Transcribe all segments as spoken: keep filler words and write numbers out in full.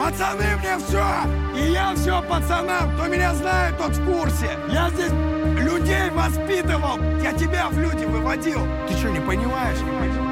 Пацаны мне все! И я все пацанам! Кто меня знает, тот в курсе! Я здесь людей воспитывал! Я тебя в люди выводил! Ты что, не понимаешь? Не понимаешь?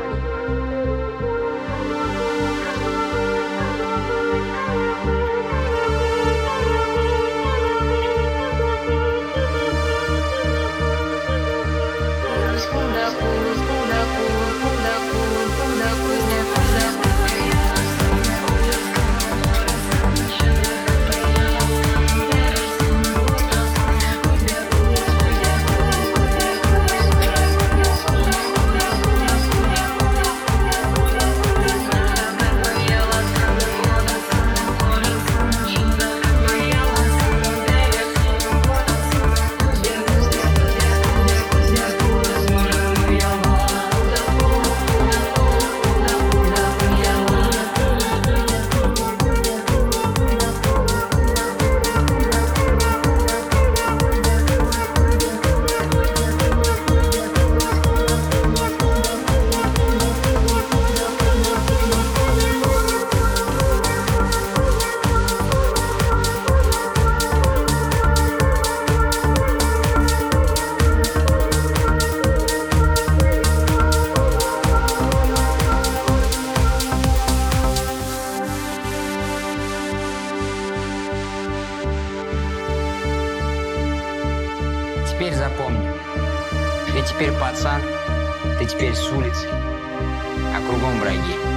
Теперь запомни, ты теперь пацан, ты теперь с улицы, а кругом враги.